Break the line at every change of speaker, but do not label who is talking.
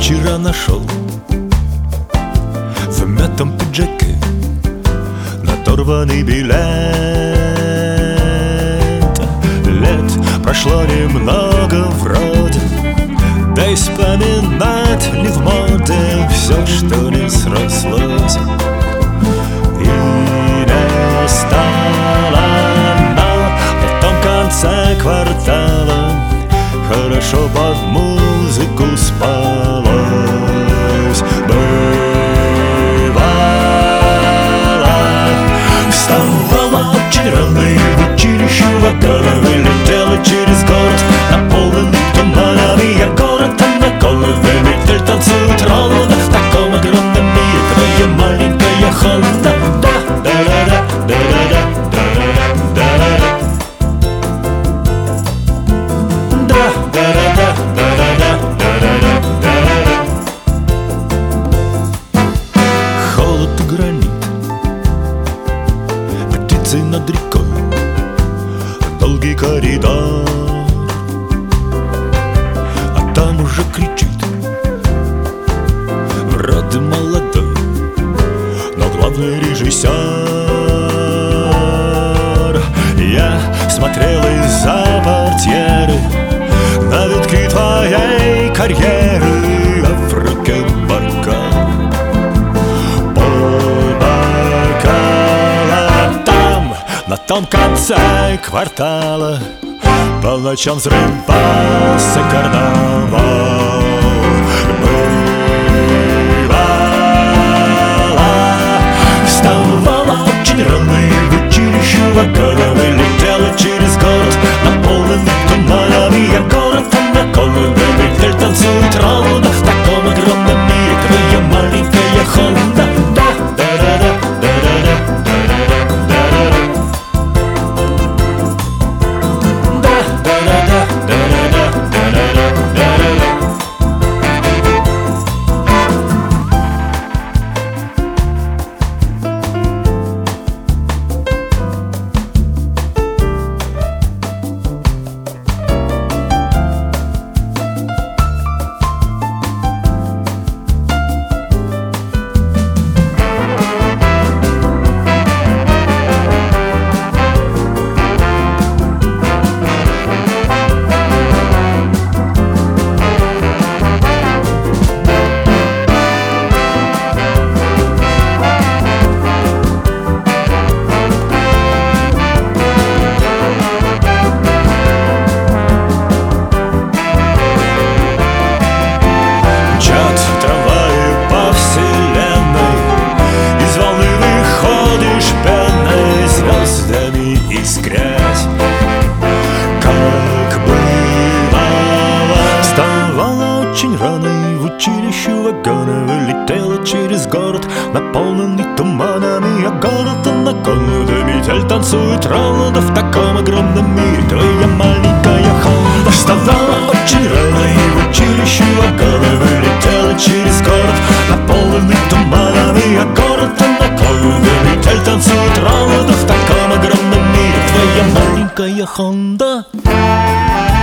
вчера нашел в мятом пиджаке надорванный билет. Лет прошло немного вроде, да и вспоминать ли в моде все, что не срослось и не стало. Но в том конце квартала хорошо под музыку спалось. Бывало, вставала очень рано и в училище вагона вылетела через город, наполненный туманами. Я город, а на голове метель танцует ровно. В таком огромном мире твоя маленькая Хонда. Холод гранит, птицы над рекой, долгий коридор, а там уже кричит вроде молодой, но главный режиссер. Я смотрел из-за портьеры на витки твоей карьеры, а в руке бокал, полбокала. Там, на том конце квартала, по ночам взрывался карнавал. Бывало, вставала очень рано и в училище вагона вылетела через город, наполненный туманами. Я город, а на голове метель танцует ровно. В таком огромном мире твоя маленькая Хонда. Искрясь, как бывало, вставала очень рано и в училище вагона вылетела через город, наполненный туманами. Я город, а на голове метель танцует ровно. В таком огромном мире твоя маленькая Хонда. Вставала очень рано и в училище вагона вылетела через город, наполненный туманами. Я город, а на голове метель танцует ровно. В таком огромном мире твоя маленькая Хонда.